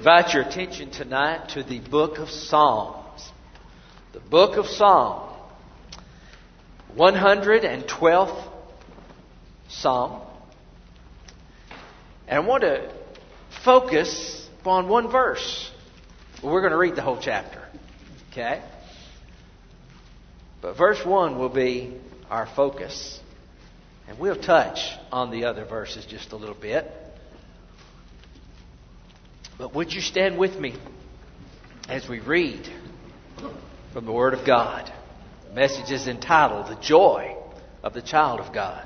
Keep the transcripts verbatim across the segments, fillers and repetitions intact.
invite your attention tonight to the book of Psalms. The book of Psalms. one hundred twelfth Psalm. And I want to focus upon one verse. Well, we're going to read the whole chapter. Okay? But verse one will be our focus. And we'll touch on the other verses just a little bit. But would you stand with me as we read from the Word of God? The message is entitled, The Joy of the Child of God.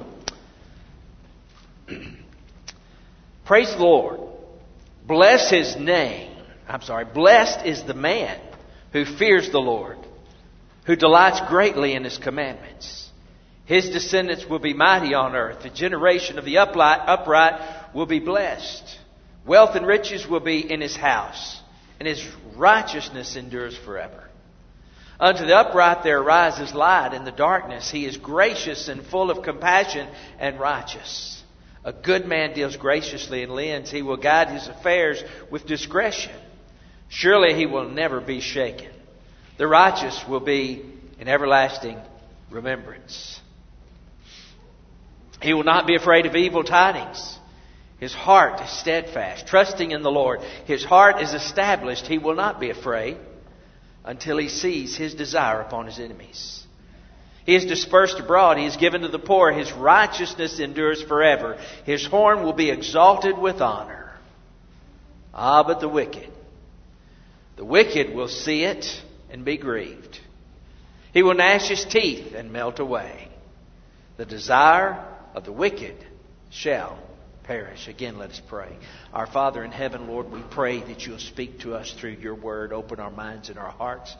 Praise the Lord. Bless His name. I'm sorry. Blessed is the man who fears the Lord, who delights greatly in His commandments. His descendants will be mighty on earth. The generation of the upright will be blessed. Wealth and riches will be in his house, and his righteousness endures forever. Unto the upright there arises light in the darkness. He is gracious and full of compassion and righteous. A good man deals graciously and lends. He will guide his affairs with discretion. Surely he will never be shaken. The righteous will be in everlasting remembrance. He will not be afraid of evil tidings. His heart is steadfast, trusting in the Lord. His heart is established. He will not be afraid until he sees his desire upon his enemies. He is dispersed abroad. He is given to the poor. His righteousness endures forever. His horn will be exalted with honor. Ah, but the wicked, the wicked will see it and be grieved. He will gnash his teeth and melt away. The desire of the wicked shall perish. Again, let us pray. Our Father in heaven, Lord, we pray that you'll speak to us through your word. Open our minds and our hearts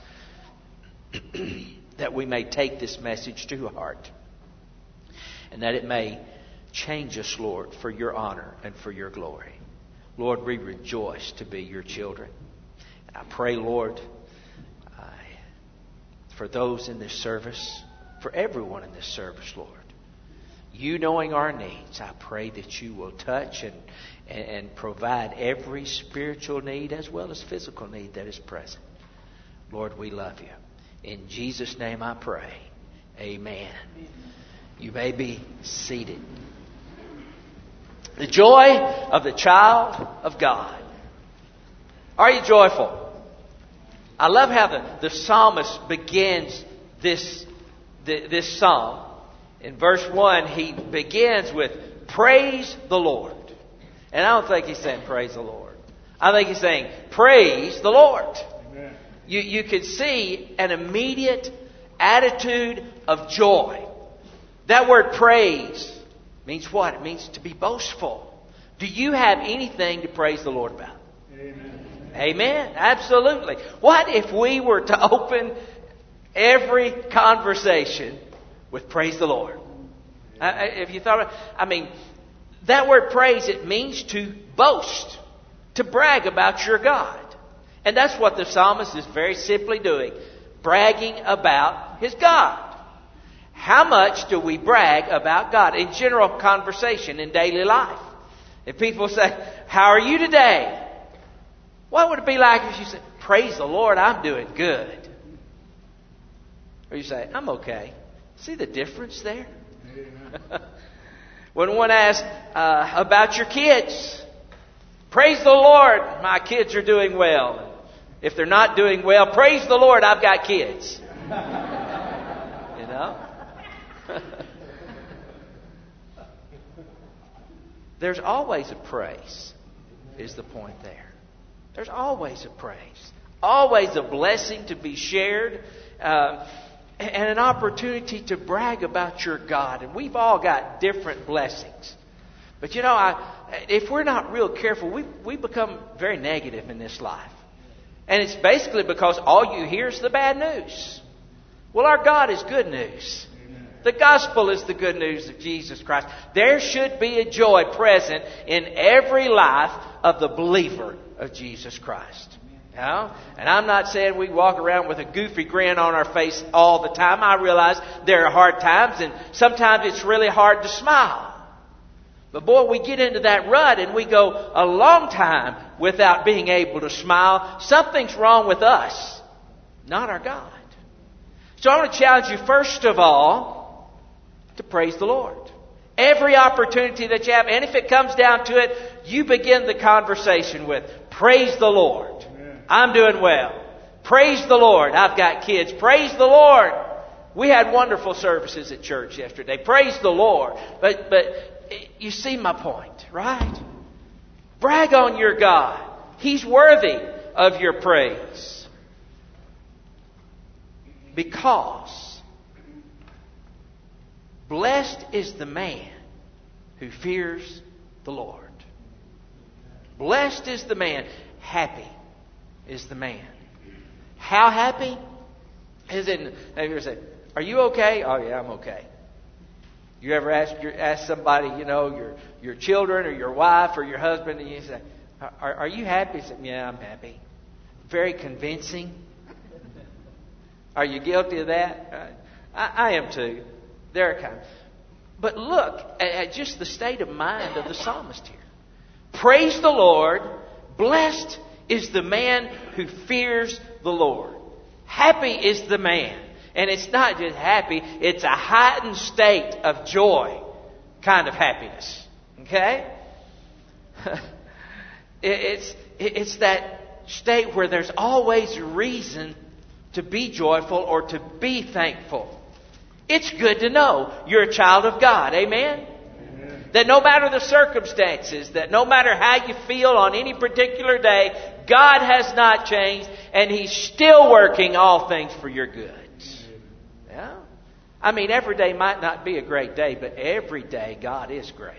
that we may take this message to heart and that it may change us, Lord, for your honor and for your glory. Lord, we rejoice to be your children. And I pray, Lord, uh, for those in this service, for everyone in this service, Lord, you knowing our needs, I pray that you will touch and, and provide every spiritual need as well as physical need that is present. Lord, we love you. In Jesus' name I pray. Amen. You may be seated. The joy of the child of God. Are you joyful? I love how the, the psalmist begins this, this psalm. In verse one, he begins with, praise the Lord. And I don't think he's saying praise the Lord. I think he's saying, praise the Lord. Amen. You, you can see an immediate attitude of joy. That word praise means what? It means to be boastful. Do you have anything to praise the Lord about? Amen. Amen. Absolutely. What if we were to open every conversation with praise the Lord? Uh, if you thought, I mean, that word praise, it means to boast, to brag about your God. And that's what the psalmist is very simply doing, bragging about his God. How much do we brag about God in general conversation in daily life? If people say, how are you today? What would it be like if you said, praise the Lord, I'm doing good? Or you say, I'm okay. See the difference there? When one asks uh, about your kids, praise the Lord, my kids are doing well. If they're not doing well, praise the Lord, I've got kids. You know? There's always a praise, is the point there. There's always a praise. Always a blessing to be shared. Uh, And an opportunity to brag about your God. And we've all got different blessings. But you know, I, if we're not real careful, we, we become very negative in this life. And it's basically because all you hear is the bad news. Well, our God is good news. Amen. The gospel is the good news of Jesus Christ. There should be a joy present in every life of the believer of Jesus Christ. You know? And I'm not saying we walk around with a goofy grin on our face all the time. I realize there are hard times and sometimes it's really hard to smile. But boy, we get into that rut and we go a long time without being able to smile. Something's wrong with us, not our God. So I want to challenge you, first of all, to praise the Lord. Every opportunity that you have, and if it comes down to it, you begin the conversation with, praise the Lord. Amen. I'm doing well. Praise the Lord. I've got kids. Praise the Lord. We had wonderful services at church yesterday. Praise the Lord. But, but you see my point, right? Brag on your God. He's worthy of your praise. Because blessed is the man who fears the Lord. Blessed is the man. Happy is the man. How happy? Is in, you say, are you okay? Oh yeah, I'm okay. You ever ask your, ask somebody, you know, your your children or your wife or your husband, and you say, are, are you happy? Say, yeah, I'm happy. Very convincing. Are you guilty of that? I, I am too. There are kind. But look at, at just the state of mind of the psalmist here. Praise the Lord. Blessed is the man who fears the Lord. Happy is the man. And it's not just happy, it's a heightened state of joy kind of happiness. Okay? It's, it's that state where there's always reason to be joyful or to be thankful. It's good to know you're a child of God. Amen? Amen. That no matter the circumstances, that no matter how you feel on any particular day, God has not changed and He's still working all things for your good. Yeah? I mean, every day might not be a great day, but every day God is great.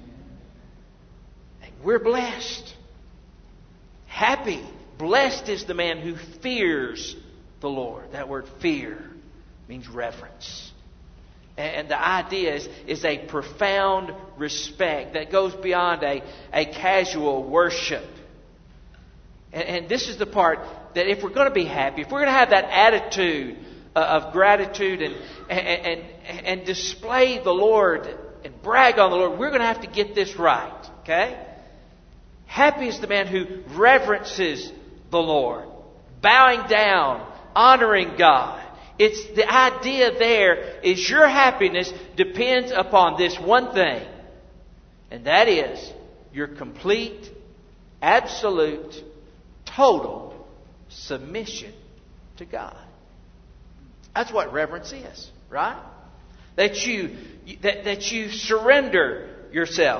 And we're blessed. Happy. Blessed is the man who fears the Lord. That word fear means reverence. And the idea is, is a profound respect that goes beyond a, a casual worship. And, and this is the part that if we're going to be happy, if we're going to have that attitude of gratitude and, and, and, and display the Lord and brag on the Lord, we're going to have to get this right. Okay? Happy is the man who reverences the Lord, bowing down, honoring God. It's the idea there is your happiness depends upon this one thing, and that is your complete, absolute, total submission to God. That's what reverence is, right? That you that, that you surrender yourself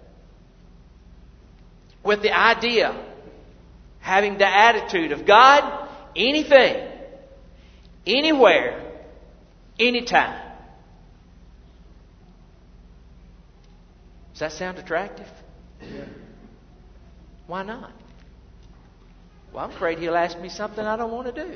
with the idea, having the attitude of God, anything, anywhere, anytime. Does that sound attractive? Yeah. Why not? Well, I'm afraid He'll ask me something I don't want to do.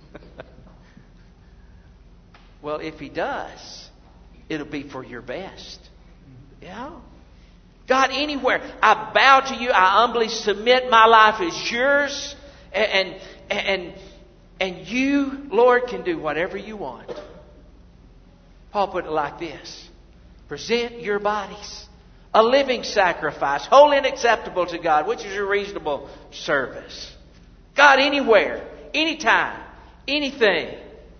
Well, if He does, it'll be for your best. Yeah. God, anywhere. I bow to You. I humbly submit my life as Yours. And, and, and You, Lord, can do whatever You want. Paul put it like this. Present your bodies a living sacrifice, holy and acceptable to God, which is your reasonable service. God, anywhere, anytime, anything.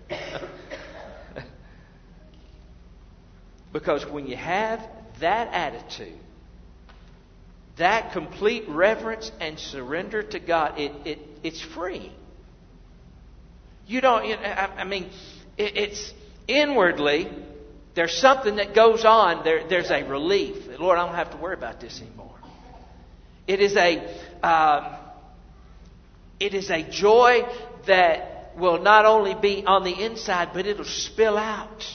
Because when you have that attitude, that complete reverence and surrender to God, it, it it's free. You don't, you know, I, I mean, it, it's inwardly, there's something that goes on. There, there's a relief. Lord, I don't have to worry about this anymore. It is a, um, it is a joy that will not only be on the inside, but it'll spill out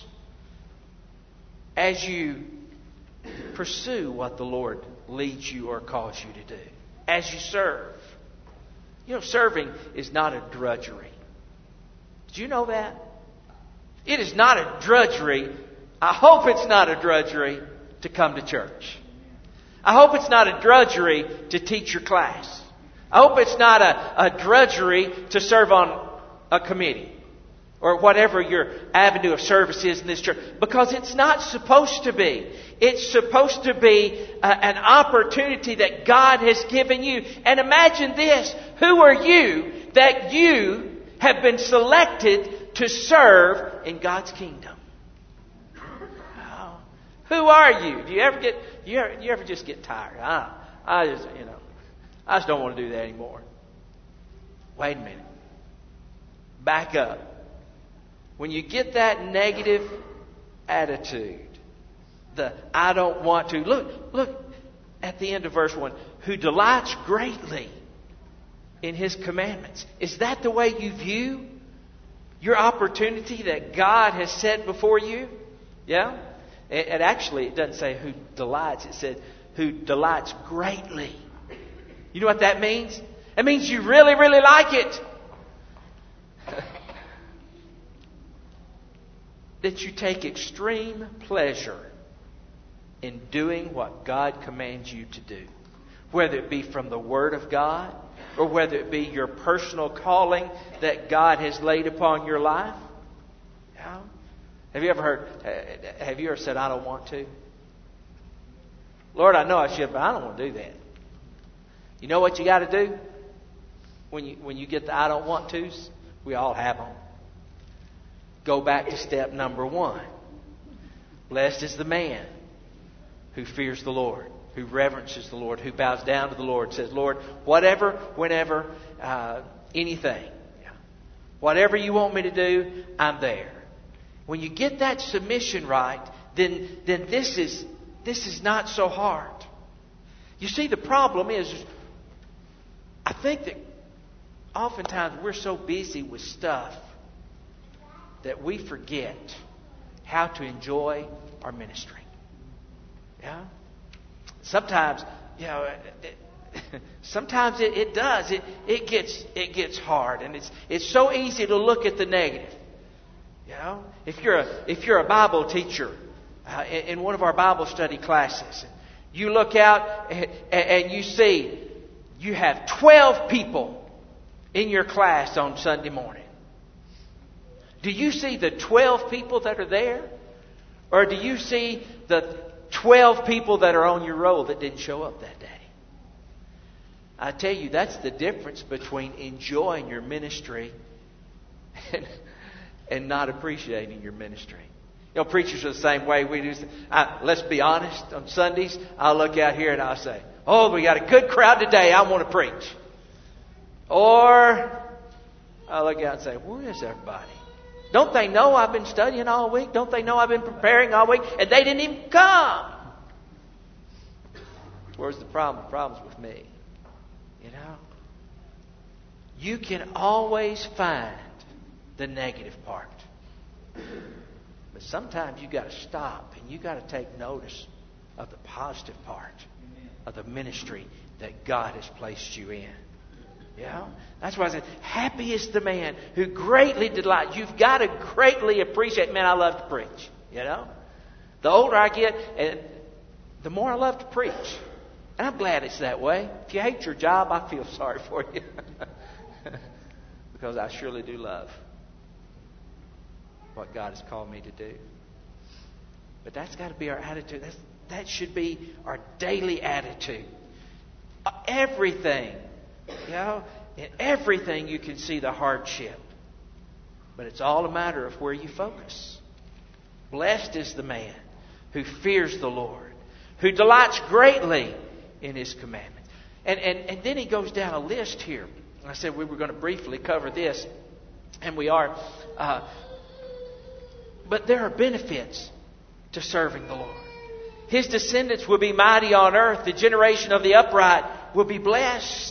as you pursue what the Lord leads you or calls you to do. As you serve. You know, serving is not a drudgery. Did you know that? It is not a drudgery. I hope it's not a drudgery to come to church. I hope it's not a drudgery to teach your class. I hope it's not a, a drudgery to serve on a committee. Or whatever your avenue of service is in this church. Because it's not supposed to be. It's supposed to be uh, an opportunity that God has given you. And imagine this. Who are you that you have been selected to serve in God's kingdom? Oh, who are you? Do you ever get, do you ever, do you ever just get tired? I, I just, you know, I just don't want to do that anymore. Wait a minute. Back up. When you get that negative attitude, the I don't want to, look, look at the end of verse one, who delights greatly in His commandments. Is that the way you view your opportunity that God has set before you? Yeah? It, it actually, it doesn't say who delights. It said who delights greatly. You know what that means? It means you really, really like it. That you take extreme pleasure in doing what God commands you to do. Whether it be from the Word of God, or whether it be your personal calling that God has laid upon your life. Yeah. Have you ever heard, have you ever said, I don't want to? Lord, I know I should, but I don't want to do that. You know what you got to do? When you, when you get the I don't want to's, we all have them. Go back to step number one. Blessed is the man who fears the Lord, who reverences the Lord, who bows down to the Lord, says, Lord, whatever, whenever, uh, anything. Whatever you want me to do, I'm there. When you get that submission right, then, then this is, this is not so hard. You see, the problem is, I think that oftentimes we're so busy with stuff that we forget how to enjoy our ministry. Yeah? Sometimes, you know, it, sometimes it, it does. It it gets it gets hard, and it's it's so easy to look at the negative. You know, if you're a if you're a Bible teacher uh, in, in one of our Bible study classes, you look out and, and you see you have twelve people in your class on Sunday morning. Do you see the twelve people that are there? Or do you see the twelve people that are on your roll that didn't show up that day? I tell you, that's the difference between enjoying your ministry and, and not appreciating your ministry. You know, preachers are the same way we do. I, let's be honest, on Sundays, I'll look out here and I'll say, oh, we got a good crowd today, I want to preach. Or I'll look out and say, where is everybody? Don't they know I've been studying all week? Don't they know I've been preparing all week? And they didn't even come. Where's the problem? The problem's with me. You know? You can always find the negative part. But sometimes you got to stop and you got to take notice of the positive part of the ministry that God has placed you in. Yeah, that's why I said, happy is the man who greatly delights. You've got to greatly appreciate, man, I love to preach. You know, the older I get, and the more I love to preach. And I'm glad it's that way. If you hate your job, I feel sorry for you. Because I surely do love what God has called me to do. But that's got to be our attitude. That's, that should be our daily attitude. Everything. You know, in everything you can see the hardship. But it's all a matter of where you focus. Blessed is the man who fears the Lord, who delights greatly in His commandments. And, and, and then he goes down a list here. I said we were going to briefly cover this, and we are. Uh, but there are benefits to serving the Lord. His descendants will be mighty on earth. The generation of the upright will be blessed.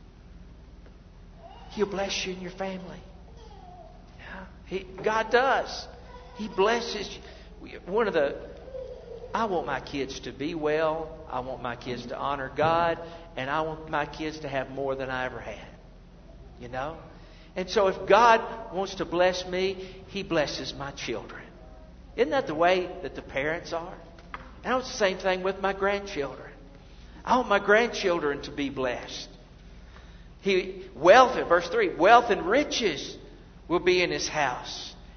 He'll bless you and your family. Yeah, he, God does. He blesses you. One of the, I want my kids to be well. I want my kids to honor God. And I want my kids to have more than I ever had. You know? And so if God wants to bless me, He blesses my children. Isn't that the way that the parents are? And it's the same thing with my grandchildren. I want my grandchildren to be blessed. He wealth, verse three, wealth and riches will be in His house.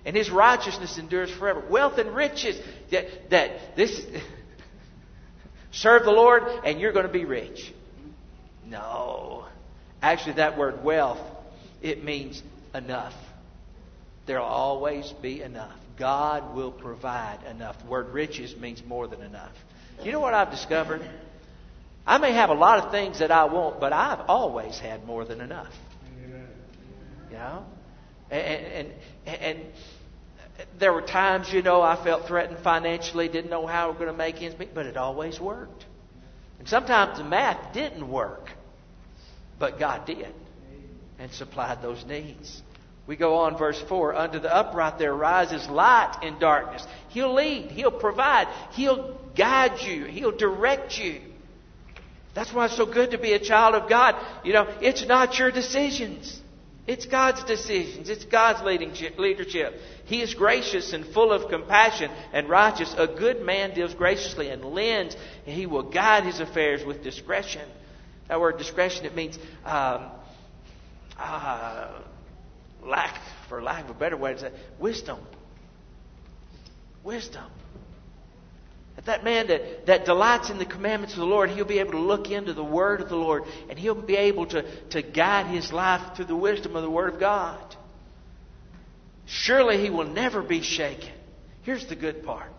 And His righteousness endures forever. Wealth and riches. That, that this serve the Lord and you're going to be rich. No. Actually, that word wealth, it means enough. There'll always be enough. God will provide enough. The word riches means more than enough. You know what I've discovered? I may have a lot of things that I want, but I've always had more than enough. You know? And, and, and there were times, you know, I felt threatened financially, didn't know how we were going to make ends meet, but it always worked. And sometimes the math didn't work, but God did and supplied those needs. We go on, verse four. Unto the upright there rises light in darkness. He'll lead. He'll provide. He'll guide you. He'll direct you. That's why it's so good to be a child of God. You know, it's not your decisions. It's God's decisions. It's God's leadership. He is gracious and full of compassion and righteous. A good man deals graciously and lends, and he will guide his affairs with discretion. That word discretion, it means um, uh, lack, for lack of a better way to say, wisdom. Wisdom. That man that, that delights in the commandments of the Lord, he'll be able to look into the Word of the Lord, and he'll be able to, to guide his life through the wisdom of the Word of God. Surely he will never be shaken. Here's the good part.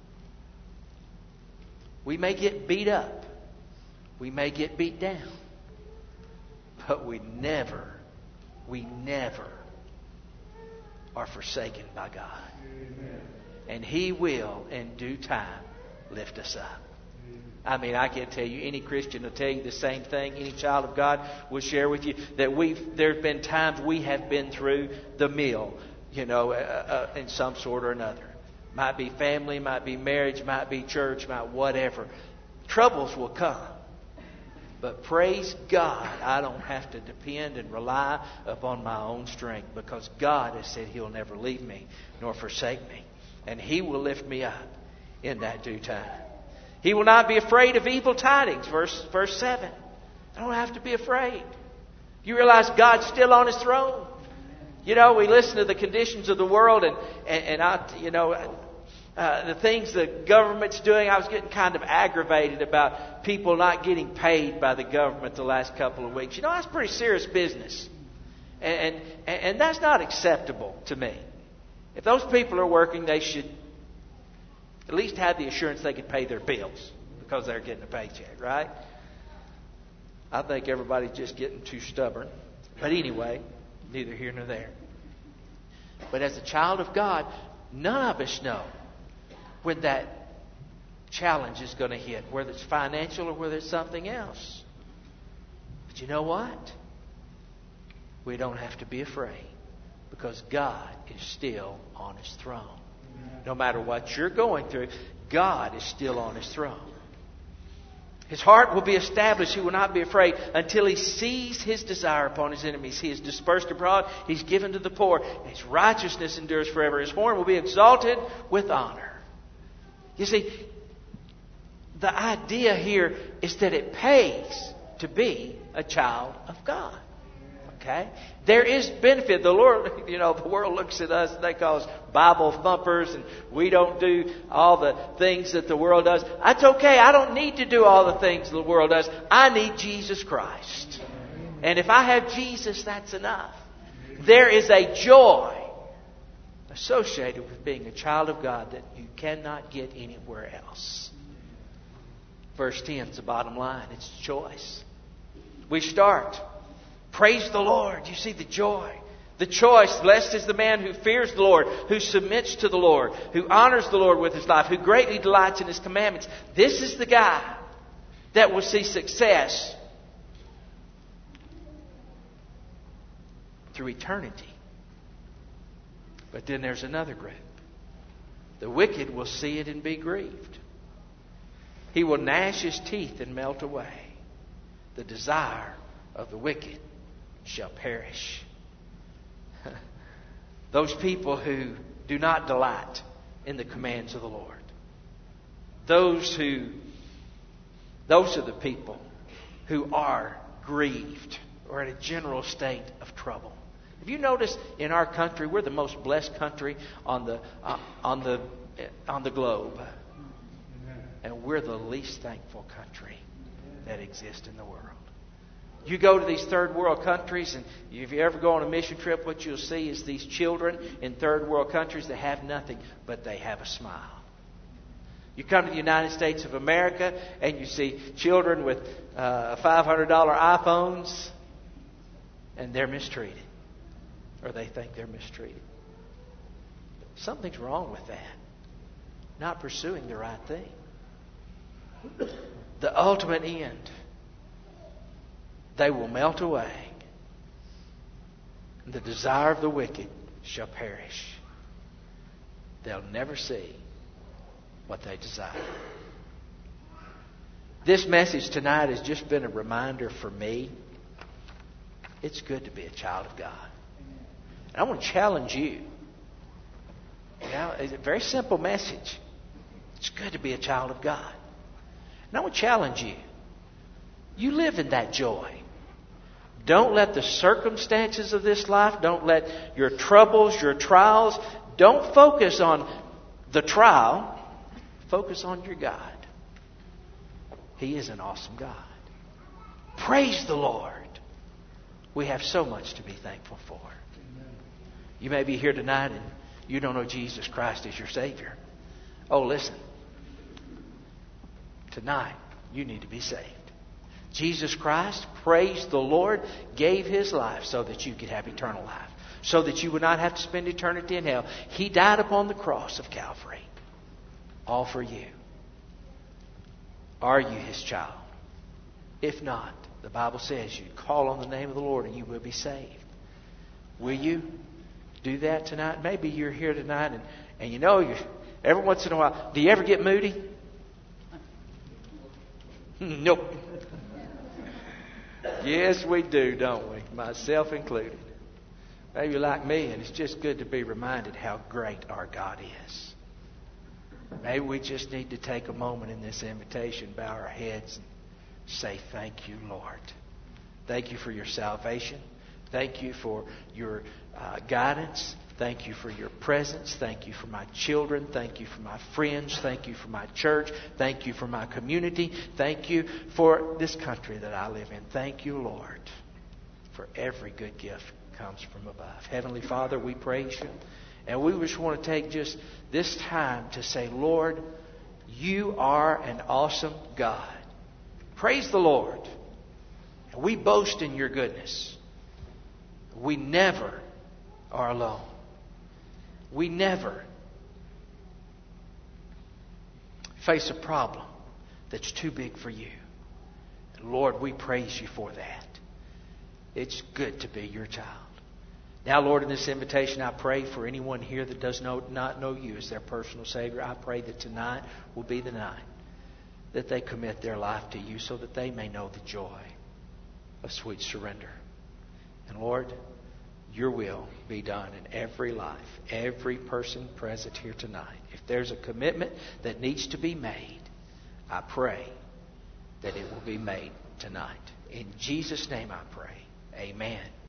We may get beat up. We may get beat down. But we never, we never are forsaken by God. Amen. And He will, in due time, lift us up. I mean, I can't tell you, any Christian will tell you the same thing. Any child of God will share with you that we've, there have been times we have been through the mill, you know, uh, uh, in some sort or another. Might be family, might be marriage, might be church, might whatever. Troubles will come. But praise God, I don't have to depend and rely upon my own strength, because God has said He'll never leave me nor forsake me. And He will lift me up in that due time. He will not be afraid of evil tidings. Verse, verse seven. I don't have to be afraid. You realize God's still on His throne. You know, we listen to the conditions of the world and, and, and I, you know, uh, the things the government's doing. I was getting kind of aggravated about people not getting paid by the government the last couple of weeks. You know, that's pretty serious business. And, and, and that's not acceptable to me. If those people are working, they should at least have the assurance they could pay their bills because they're getting a paycheck, right? I think everybody's just getting too stubborn. But anyway, neither here nor there. But as a child of God, none of us know when that challenge is going to hit, whether it's financial or whether it's something else. But you know what? We don't have to be afraid, because God is still on His throne. No matter what you're going through, God is still on His throne. His heart will be established. He will not be afraid until He sees His desire upon His enemies. He is dispersed abroad. He's given to the poor. His righteousness endures forever. His horn will be exalted with honor. You see, the idea here is that it pays to be a child of God. Okay? There is benefit. The Lord, you know, the world looks at us and they call us Bible thumpers, and we don't do all the things that the world does. That's okay. I don't need to do all the things the world does. I need Jesus Christ. And if I have Jesus, that's enough. There is a joy associated with being a child of God that you cannot get anywhere else. Verse ten is the bottom line. It's choice. We start. Praise the Lord. You see the joy. The choice. Blessed is the man who fears the Lord, who submits to the Lord, who honors the Lord with his life, who greatly delights in His commandments. This is the guy that will see success through eternity. But then there's another group. The wicked will see it and be grieved. He will gnash his teeth and melt away. The desire of the wicked shall perish. Those people who do not delight in the commands of the Lord. Those who, those are the people who are grieved or in a general state of trouble. Have you noticed in our country, we're the most blessed country on the uh, on the uh, on the globe, and we're the least thankful country that exists in the world. You go to these third world countries, and if you ever go on a mission trip, what you'll see is these children in third world countries that have nothing, but they have a smile. You come to the United States of America, and you see children with uh, five hundred dollars iPhones, and they're mistreated. Or they think they're mistreated. Something's wrong with that. Not pursuing the right thing. The ultimate end. They will melt away. And the desire of the wicked shall perish. They'll never see what they desire. This message tonight has just been a reminder for me. It's good to be a child of God. And I want to challenge you. You know, it's a very simple message. It's good to be a child of God. And I want to challenge you. You live in that joy. Don't let the circumstances of this life, don't let your troubles, your trials, don't focus on the trial. Focus on your God. He is an awesome God. Praise the Lord. We have so much to be thankful for. You may be here tonight and you don't know Jesus Christ as your Savior. Oh, listen. Tonight, you need to be saved. Jesus Christ, praise the Lord, gave His life so that you could have eternal life. So that you would not have to spend eternity in hell. He died upon the cross of Calvary. All for you. Are you His child? If not, the Bible says you call on the name of the Lord and you will be saved. Will you do that tonight? Maybe you're here tonight and, and you know, you every once in a while, do you ever get moody? Nope. Yes, we do, don't we? Myself included. Maybe you're like me, and it's just good to be reminded how great our God is. Maybe we just need to take a moment in this invitation, bow our heads, and say, thank you, Lord. Thank you for your salvation. Thank you for your uh, guidance. Thank you for your presence. Thank you for my children. Thank you for my friends. Thank you for my church. Thank you for my community. Thank you for this country that I live in. Thank you, Lord, for every good gift comes from above. Heavenly Father, we praise you. And we just want to take just this time to say, Lord, you are an awesome God. Praise the Lord. And we boast in your goodness. We never are alone. We never face a problem that's too big for you. And Lord, we praise you for that. It's good to be your child. Now, Lord, in this invitation, I pray for anyone here that does know, not know you as their personal Savior. I pray that tonight will be the night that they commit their life to you so that they may know the joy of sweet surrender. And Lord, your will be done in every life, every person present here tonight. If there's a commitment that needs to be made, I pray that it will be made tonight. In Jesus' name I pray. Amen.